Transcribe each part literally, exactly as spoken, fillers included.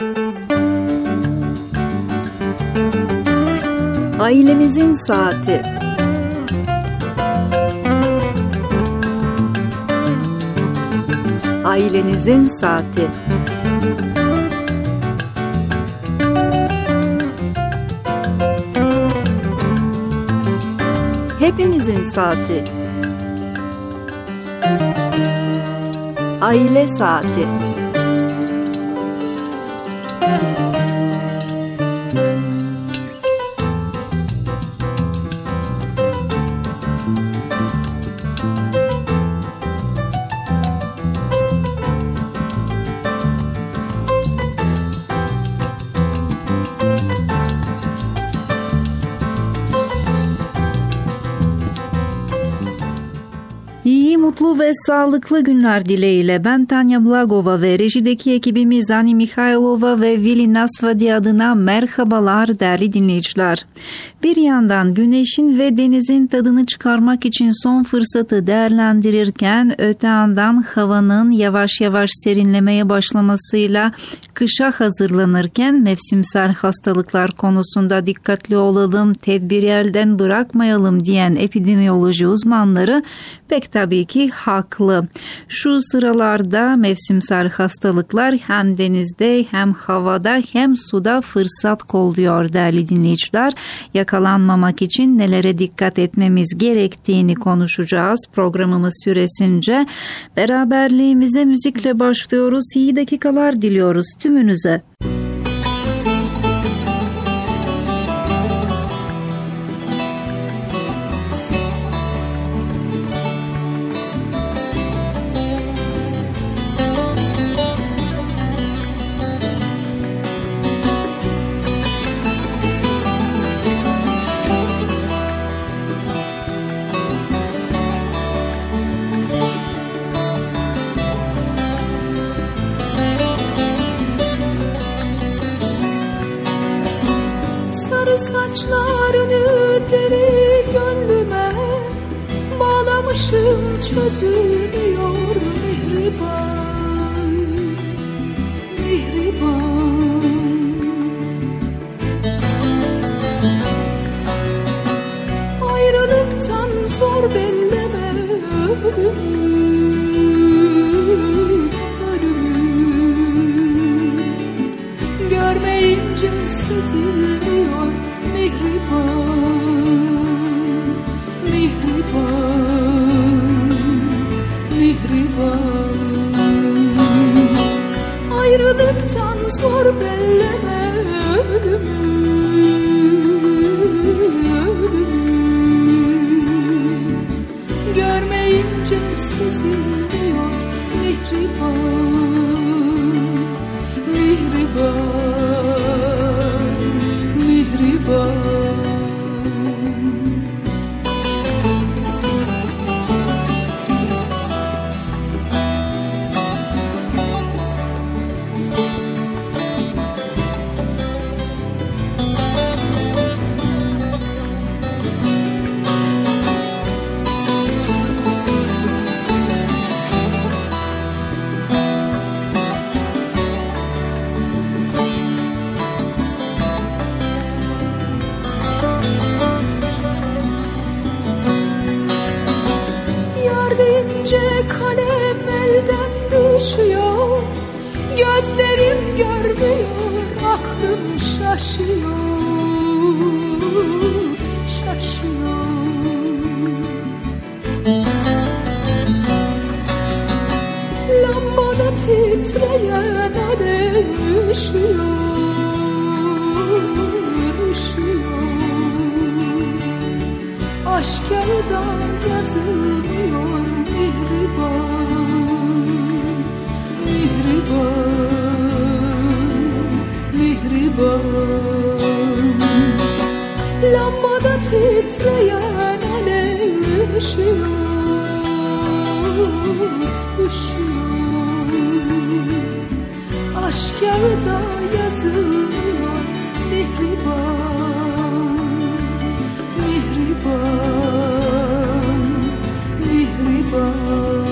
Ailemizin saati. Ailenizin saati. Hepimizin saati. Aile saati. İyi, mutlu ve sağlıklı günler dileğiyle ben Tanya Blagova ve rejideki ekibimiz Ani Mikhailova ve Vili Nasvadi adına merhabalar değerli dinleyiciler. Bir yandan güneşin ve denizin tadını çıkarmak için son fırsatı değerlendirirken öte yandan havanın yavaş yavaş serinlemeye başlamasıyla kışa hazırlanırken mevsimsel hastalıklar konusunda dikkatli olalım, tedbiri elden bırakmayalım diyen epidemiyoloji uzmanları pek tabii ki haklı. Şu sıralarda mevsimsel hastalıklar hem denizde hem havada hem suda fırsat kolluyor değerli dinleyiciler. Yakalanmamak için nelere dikkat etmemiz gerektiğini konuşacağız programımız süresince. Beraberliğimize müzikle başlıyoruz. İyi dakikalar diliyoruz tümünüze. Saçlarını deli gönlüme bağlamışım, çözülmüyor mihriban, mihriban. Ayrılıktan zor belleme ölümü, ölümü. Görmeyince sezilmiyor mihriban, mihriban, mihriban. Ayrılıktan zor belleme ölümü, ölümü. Görmeyince sezilmiyor mihriban, mihriban, mihriban. Kalem elden düşüyor, gözlerim görmüyor, aklım şaşıyor, şaşıyor. Lambada titreyen alev üşüyor, üşüyor. Aşk kağıda yazılmıyor mihriban, mihriban, mihriban. Lambada titreyen alev üşüyor, üşüyor. Aşk kağıda yazılmıyor mihriban, mihriban, mihriban.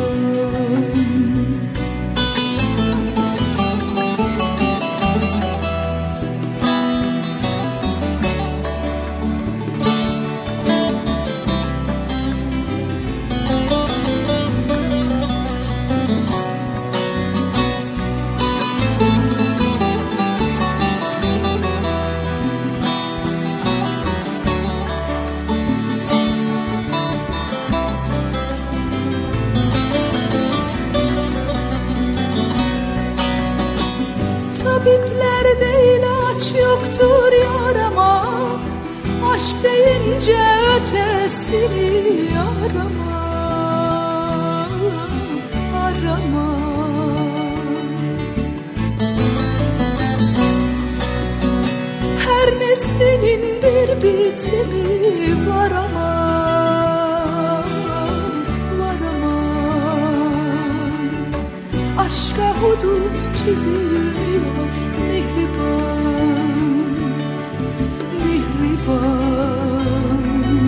Tabiplerde ilaç yoktur yarama, aşk deyince ötesini arama, arama. Her nesnenin bir bitimi var ama, var ama. Aşka hudut çizilmiyor mihriban, mihriban,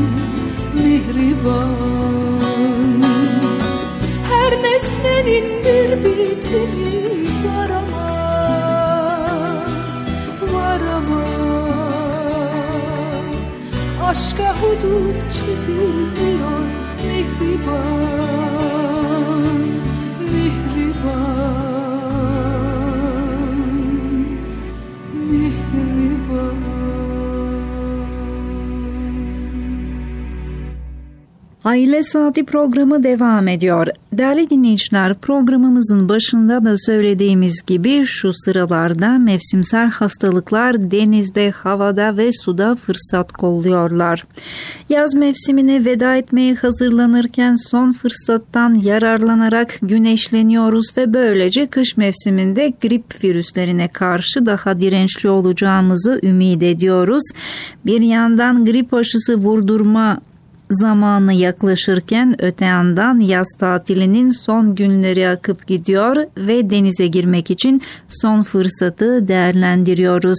mihriban. Her nesnenin bir bitimi var ama, var ama. Aşka hudut çizilmiyor mihriban, mihriban. Aile Saati programı devam ediyor. Değerli dinleyiciler, programımızın başında da söylediğimiz gibi şu sıralarda mevsimsel hastalıklar denizde, havada ve suda fırsat kolluyorlar. Yaz mevsimine veda etmeye hazırlanırken son fırsattan yararlanarak güneşleniyoruz ve böylece kış mevsiminde grip virüslerine karşı daha dirençli olacağımızı ümit ediyoruz. Bir yandan grip aşısı vurdurma zamanı yaklaşırken öte yandan yaz tatilinin son günleri akıp gidiyor ve denize girmek için son fırsatı değerlendiriyoruz.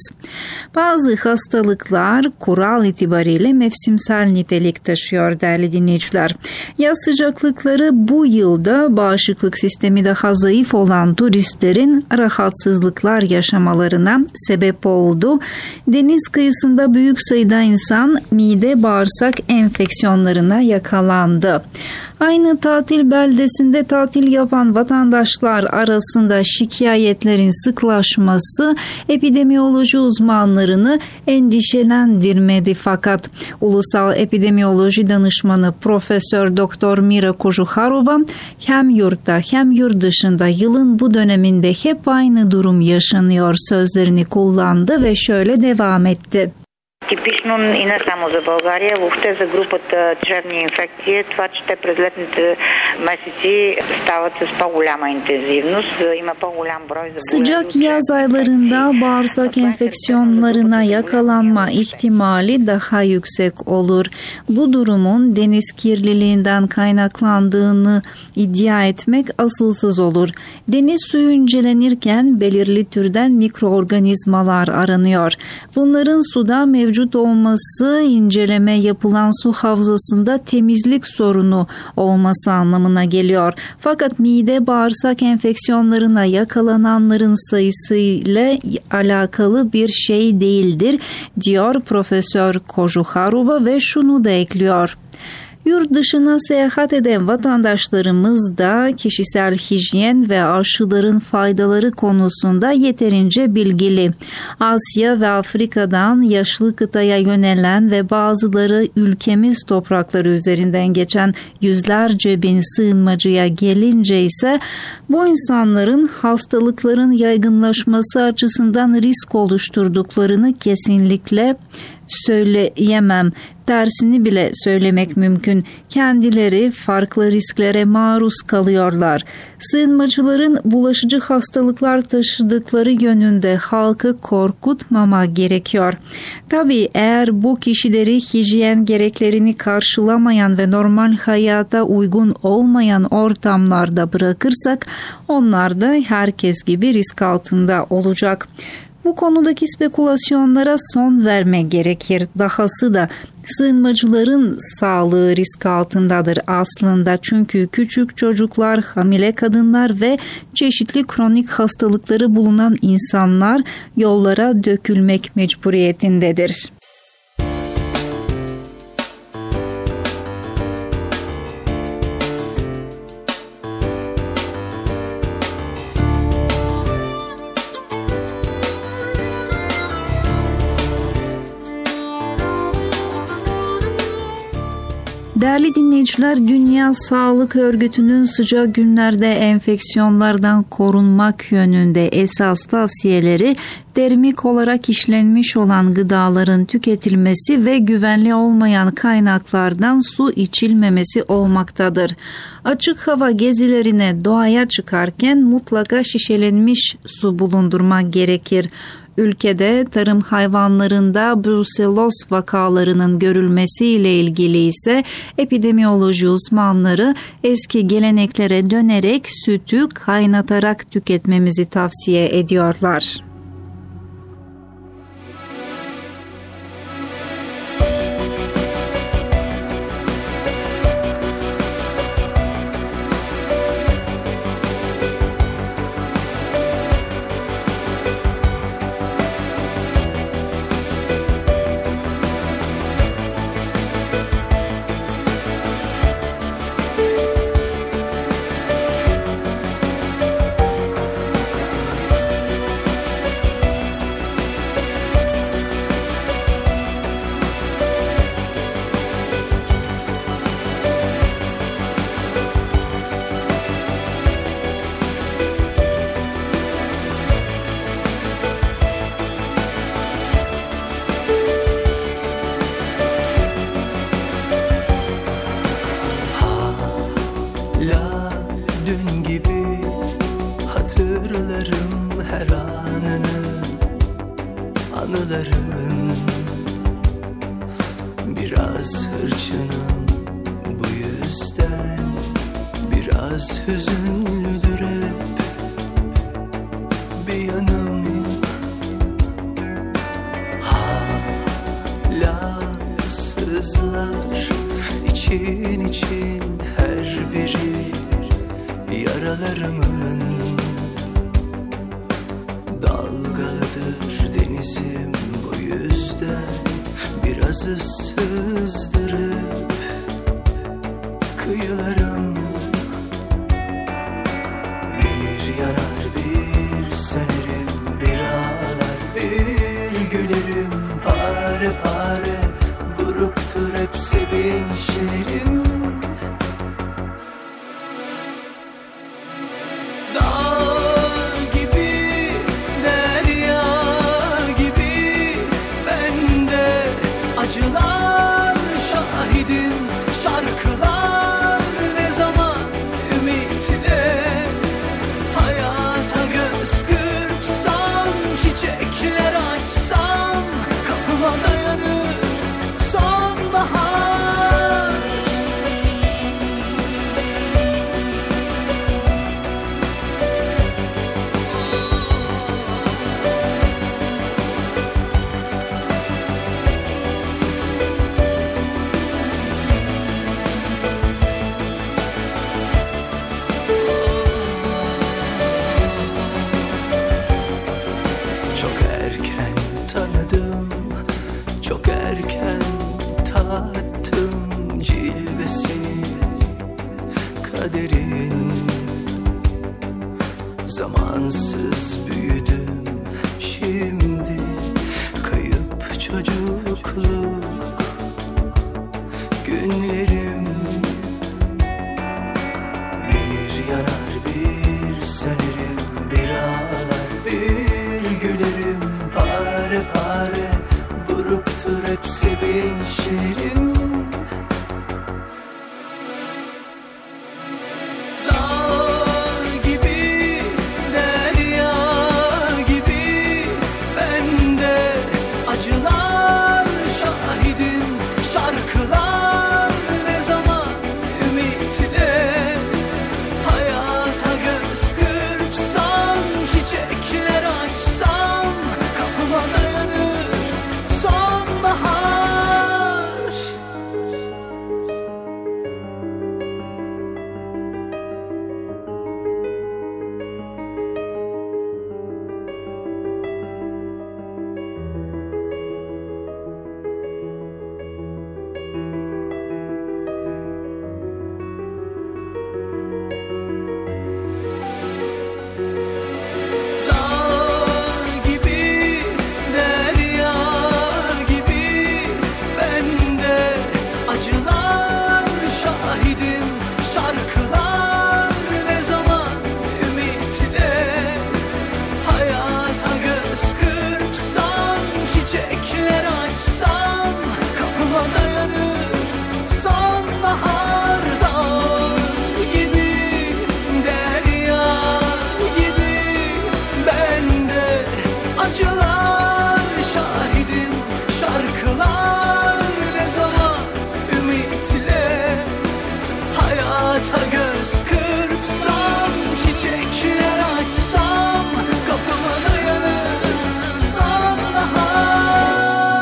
Bazı hastalıklar kural itibariyle mevsimsel nitelik taşıyor değerli dinleyiciler. Yaz sıcaklıkları bu yılda bağışıklık sistemi daha zayıf olan turistlerin rahatsızlıklar yaşamalarına sebep oldu. Deniz kıyısında büyük sayıda insan mide bağırsak enfeksiyonlarına yakalandı. Aynı tatil beldesinde tatil yapan vatandaşlar arasında şikayetlerin sıklaşması epidemiyoloji uzmanlarını endişelendirmedi, fakat Ulusal Epidemiyoloji Danışmanı Profesör Doktor Mira Kojuharova hem yurtta hem yurt dışında yılın bu döneminde hep aynı durum yaşanıyor sözlerini kullandı ve şöyle devam etti. Типично и не само за България, въобще за групата чревни инфекции, това, че те през летните месеци стават с по-голяма интензивност, има по-голям брой заболели. Sıcak yaz aylarında bağırsak enfeksiyonlarına yakalanma ihtimali daha yüksek olur. Bu durumun deniz kirliliğinden kaynaklandığını iddia etmek asılsız olur. Deniz suyu incelenirken belirli türden mikroorganizmalar aranıyor. Bunların suda mevcut olması inceleme yapılan su havzasında temizlik sorunu olması anlamına geliyor. Fakat mide bağırsak enfeksiyonlarına yakalananların sayısıyla alakalı bir şey değildir, diyor Profesör Kojuharova ve şunu da ekliyor. Yurt dışına seyahat eden vatandaşlarımız da kişisel hijyen ve aşıların faydaları konusunda yeterince bilgili. Asya ve Afrika'dan yaşlı kıtaya yönelen ve bazıları ülkemiz toprakları üzerinden geçen yüzlerce bin sığınmacıya gelince ise bu insanların hastalıkların yaygınlaşması açısından risk oluşturduklarını kesinlikle söyleyemem. Tersini bile söylemek mümkün. Kendileri farklı risklere maruz kalıyorlar. Sığınmacıların bulaşıcı hastalıklar taşıdıkları yönünde halkı korkutmama gerekiyor. Tabii eğer bu kişileri hijyen gereklerini karşılamayan ve normal hayata uygun olmayan ortamlarda bırakırsak onlar da herkes gibi risk altında olacak. Bu konudaki spekülasyonlara son verme gerekir. Dahası da sığınmacıların sağlığı risk altındadır aslında, çünkü küçük çocuklar, hamile kadınlar ve çeşitli kronik hastalıkları bulunan insanlar yollara dökülmek mecburiyetindedir. Değerli dinleyiciler, Dünya Sağlık Örgütü'nün sıcak günlerde enfeksiyonlardan korunmak yönünde esas tavsiyeleri termik olarak işlenmiş olan gıdaların tüketilmesi ve güvenli olmayan kaynaklardan su içilmemesi olmaktadır. Açık hava gezilerine doğaya çıkarken mutlaka şişelenmiş su bulundurmak gerekir. Ülkede tarım hayvanlarında bruselloz vakalarının görülmesiyle ilgili ise epidemiyoloji uzmanları eski geleneklere dönerek sütü kaynatarak tüketmemizi tavsiye ediyorlar. için için her biri yaralarımın dalgalıdır denizim, bu yüzden biraz ıssızdırıp kıyılarım bir yanar bir sönerim, bir ağlar bir gülerim, pare pare buruktur hep sevinçlerim. Acılar şahidim, şarkılar ne zaman ümitle hayata göz kırpsam, çiçekler açsam kapıma dayanır sonbahar. Çok erken tattım cilvesini, kaderin. Zamansız büyüdüm şimdi, kayıp çocukluk günlerim. Bir yanar bir sönerim, bir ağlar bir gülerim, pare pare buruktur hep sevinçlerim. Dağ gibi, derya gibi ben de acılar şahidim, şarkılar ne zaman ümitle hayata göz kırpsam, çiçekler açsam kapıma dayanır sonbahar. acılar şahidim. Şarkılar ne zaman ümitle, hayata göz kırpsam, çiçekler açsam, kapıma dayanır sonbahar.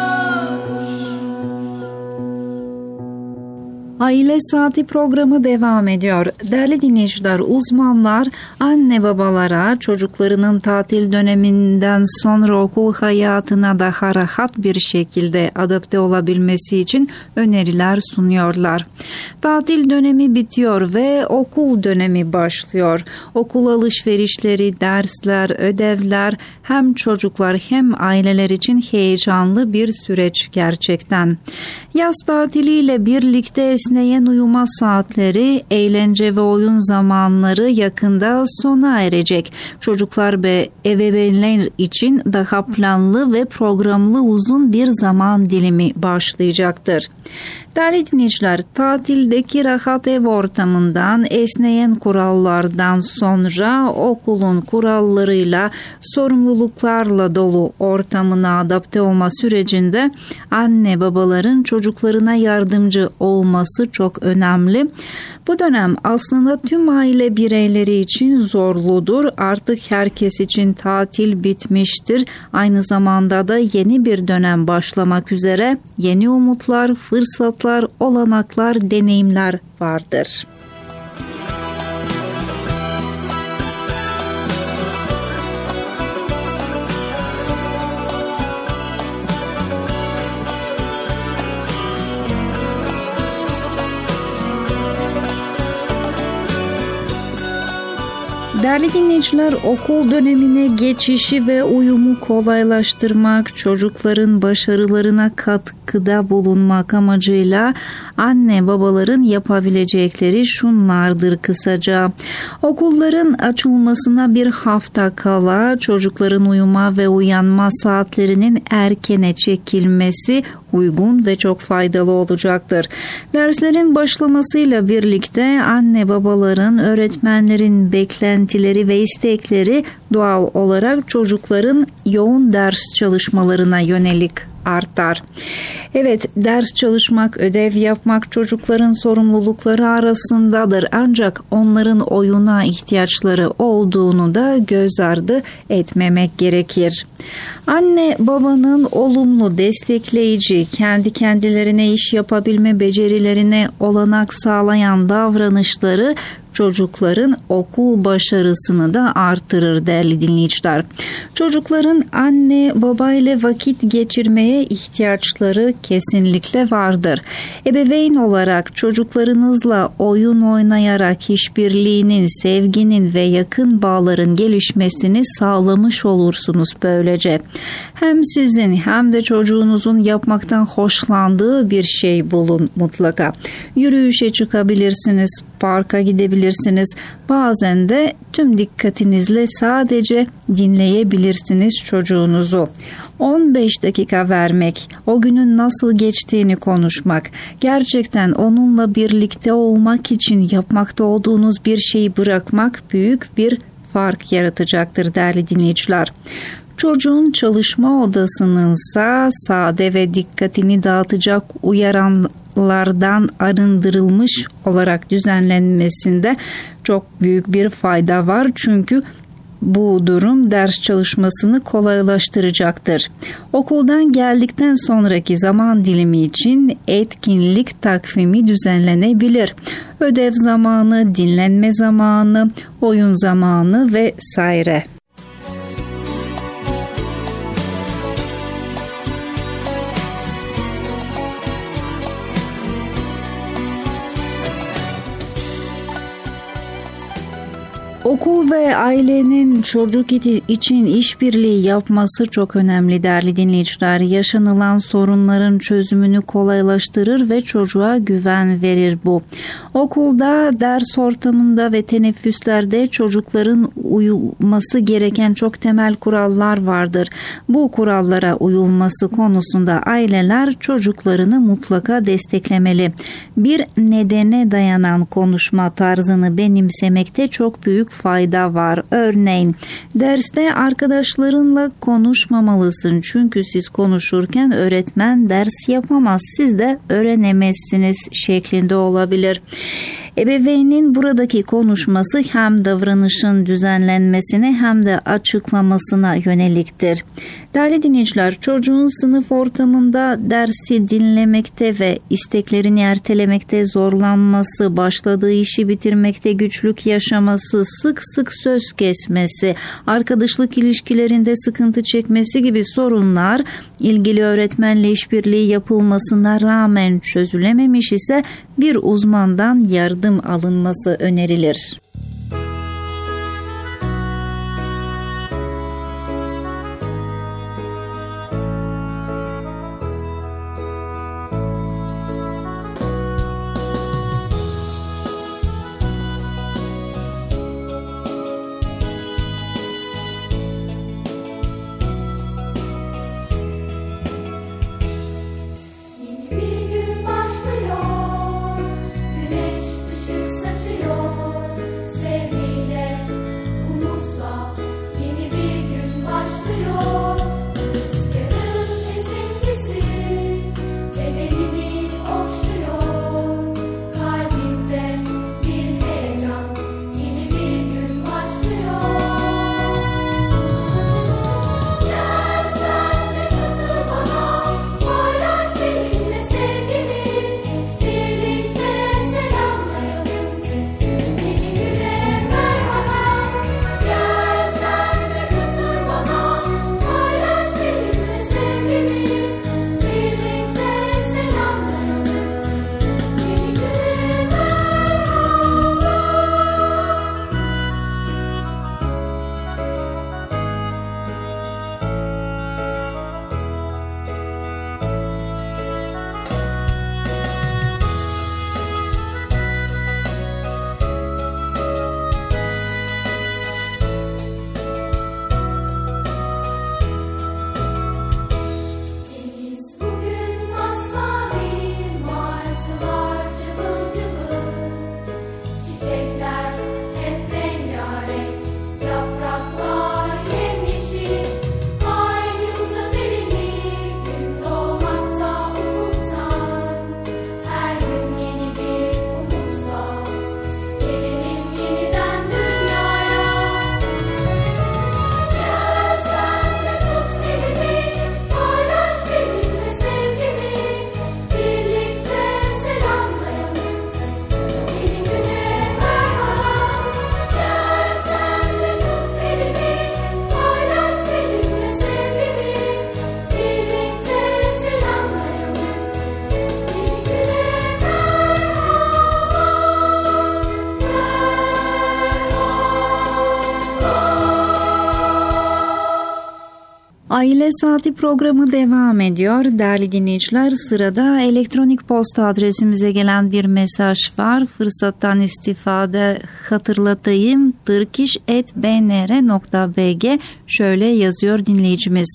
Aile Saati programı devam ediyor. Değerli dinleyiciler, uzmanlar anne babalara çocuklarının tatil döneminden sonra okul hayatına daha rahat bir şekilde adapte olabilmesi için öneriler sunuyorlar. Tatil dönemi bitiyor ve okul dönemi başlıyor. Okul alışverişleri, dersler, ödevler hem çocuklar hem aileler için heyecanlı bir süreç gerçekten. Yaz tatiliyle birlikte esneyen uyuma saatleri, eğlence ve oyun zamanları yakında sona erecek. Çocuklar ve ebeveynler için daha planlı ve programlı uzun bir zaman dilimi başlayacaktır. Değerli dinleyiciler, tatildeki rahat ev ortamından, esneyen kurallardan sonra okulun kurallarıyla, sorumluluklarla dolu ortamına adapte olma sürecinde anne babaların çocuklarına yardımcı olması çok önemli. Bu dönem aslında tüm aile bireyleri için zorludur. Artık herkes için tatil bitmiştir. Aynı zamanda da yeni bir dönem başlamak üzere yeni umutlar, fırsatlar, olanaklar, deneyimler vardır. Değerli dinleyiciler, okul dönemine geçişi ve uyumu kolaylaştırmak, çocukların başarılarına katkıda bulunmak amacıyla anne babaların yapabilecekleri şunlardır kısaca. Okulların açılmasına bir hafta kala çocukların uyuma ve uyanma saatlerinin erkene çekilmesi uygun ve çok faydalı olacaktır. Derslerin başlamasıyla birlikte anne babaların, öğretmenlerin beklentileri ve istekleri doğal olarak çocukların yoğun ders çalışmalarına yönelik artar. Evet, ders çalışmak, ödev yapmak çocukların sorumlulukları arasındadır. Ancak onların oyuna ihtiyaçları olduğunu da göz ardı etmemek gerekir. Anne babanın olumlu, destekleyici, kendi kendilerine iş yapabilme becerilerine olanak sağlayan davranışları çocukların okul başarısını da artırır değerli dinleyiciler. Çocukların anne babayla vakit geçirmeye ihtiyaçları kesinlikle vardır. Ebeveyn olarak çocuklarınızla oyun oynayarak işbirliğinin, sevginin ve yakın bağların gelişmesini sağlamış olursunuz böylece. Hem sizin hem de çocuğunuzun yapmaktan hoşlandığı bir şey bulun mutlaka. Yürüyüşe çıkabilirsiniz, parka gidebilirsiniz. Bazen de tüm dikkatinizle sadece dinleyebilirsiniz çocuğunuzu. on beş dakika vermek, o günün nasıl geçtiğini konuşmak, gerçekten onunla birlikte olmak için yapmakta olduğunuz bir şeyi bırakmak büyük bir fark yaratacaktır değerli dinleyiciler. Çocuğun çalışma odasınınsa sade ve dikkatini dağıtacak uyaranlardan arındırılmış olarak düzenlenmesinde çok büyük bir fayda var. Çünkü bu durum ders çalışmasını kolaylaştıracaktır. Okuldan geldikten sonraki zaman dilimi için etkinlik takvimi düzenlenebilir. Ödev zamanı, dinlenme zamanı, oyun zamanı vesaire. Okul ve ailenin çocuk için işbirliği yapması çok önemli değerli dinleyiciler. Yaşanılan sorunların çözümünü kolaylaştırır ve çocuğa güven verir bu. Okulda, ders ortamında ve teneffüslerde çocukların uyulması gereken çok temel kurallar vardır. Bu kurallara uyulması konusunda aileler çocuklarını mutlaka desteklemeli. Bir nedene dayanan konuşma tarzını benimsemekte çok büyük fayda var. Örneğin derste arkadaşlarınla konuşmamalısın. Çünkü siz konuşurken öğretmen ders yapamaz. Siz de öğrenemezsiniz şeklinde olabilir. Ebeveynin buradaki konuşması hem davranışın düzenlenmesine hem de açıklamasına yöneliktir. Değerli dinleyiciler, çocuğun sınıf ortamında dersi dinlemekte ve isteklerini ertelemekte zorlanması, başladığı işi bitirmekte güçlük yaşaması, sık sık söz kesmesi, arkadaşlık ilişkilerinde sıkıntı çekmesi gibi sorunlar ilgili öğretmenle işbirliği yapılmasına rağmen çözülememiş ise bir uzmandan yardım alınması önerilir. Aile Saati programı devam ediyor. Değerli dinleyiciler, sırada elektronik posta adresimize gelen bir mesaj var. Fırsattan istifade hatırlatayım. turkish at b n r nokta b g şöyle yazıyor dinleyicimiz.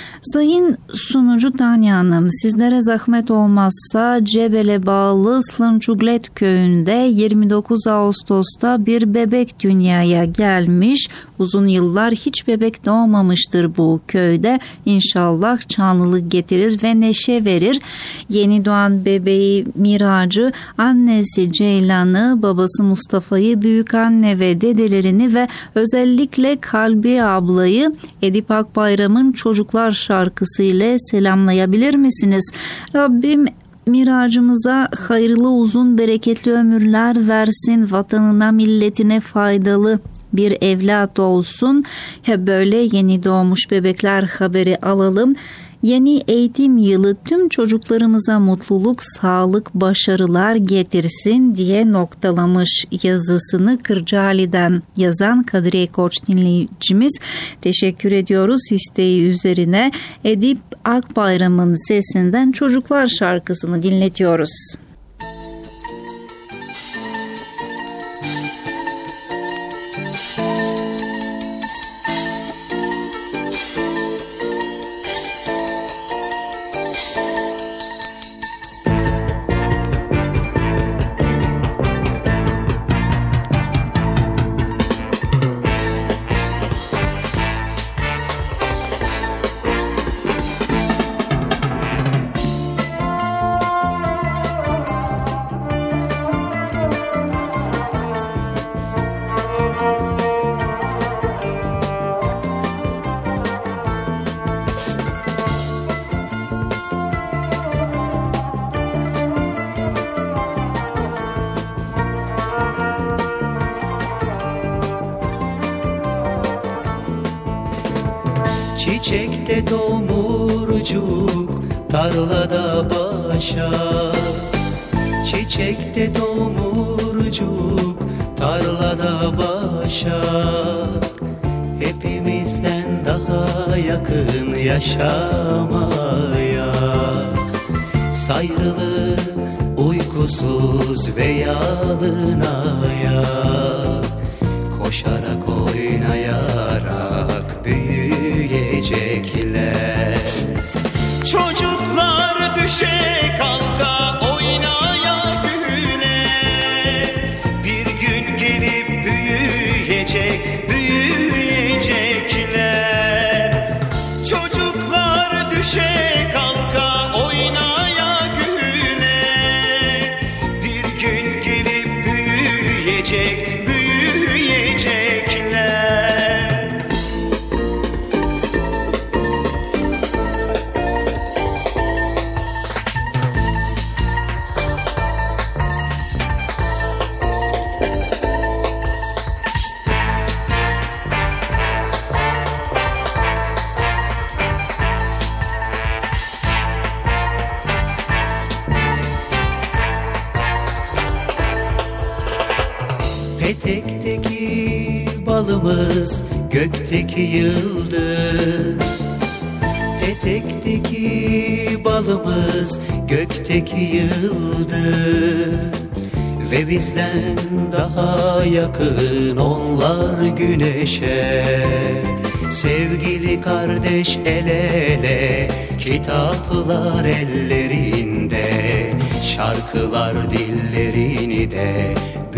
Sayın sunucu Tanya Hanım, sizlere zahmet olmazsa Cebel'e bağlı Slınçuglet köyünde yirmi dokuz Ağustos'ta bir bebek dünyaya gelmiş. Uzun yıllar hiç bebek doğmamıştır bu köyde. İnşallah canlılık getirir ve neşe verir. Yeni doğan bebeği Miracı, annesi Ceylan'ı, babası Mustafa'yı, büyükanne ve dedelerini ve özellikle Kalbi ablayı Edip Akbayram'ın Çocuklar şarkısı ile selamlayabilir misiniz? Rabbim Miracımıza hayırlı, uzun, bereketli ömürler versin. Vatanına, milletine faydalı bir evlat olsun. Hep böyle yeni doğmuş bebekler haberi alalım. Yeni eğitim yılı tüm çocuklarımıza mutluluk, sağlık, başarılar getirsin diye noktalamış yazısını Kırcaali'den yazan Kadriye Koç dinleyicimiz. Teşekkür ediyoruz isteği üzerine. Edip Akbayram'ın sesinden Çocuklar şarkısını dinletiyoruz. Çiçekte tomurcuk tarlada başak. Çiçekte tomurcuk tarlada başak. Hepimizden daha yakın yaşamaya. Sayrılı, uykusuz ve yalınaya. Koşarak oynayarak büyüyecekler. Çocuklar düşe kalka oynaya güle. Bir gün gelip büyüyecek, büyüyecekler. Çocuklar düşe kalka oynaya güle. Bir gün gelip büyüyecek, petekteki balımız gökteki yıldız. Petekteki balımız gökteki yıldız. Ve bizden daha yakın onlar güneşe. Sevgili kardeş el ele, kitaplar ellerinde. Şarkılar dillerini de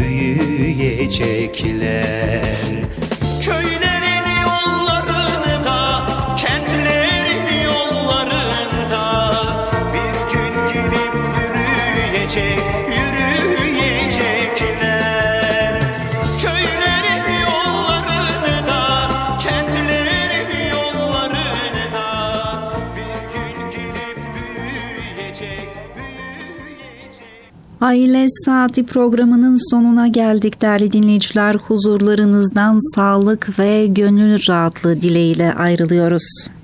büyüyecekler. Köylerin yollarında, kentlerin yollarında bir gün gelip yürüyecek, yürüyecekler. Köylerin yollarında, kentlerin yollarında bir gün gelip büyüyecek, büyüyecek. Aile Saati programının sonuna geldik değerli dinleyiciler. Huzurlarınızdan sağlık ve gönül rahatlığı dileğiyle ayrılıyoruz.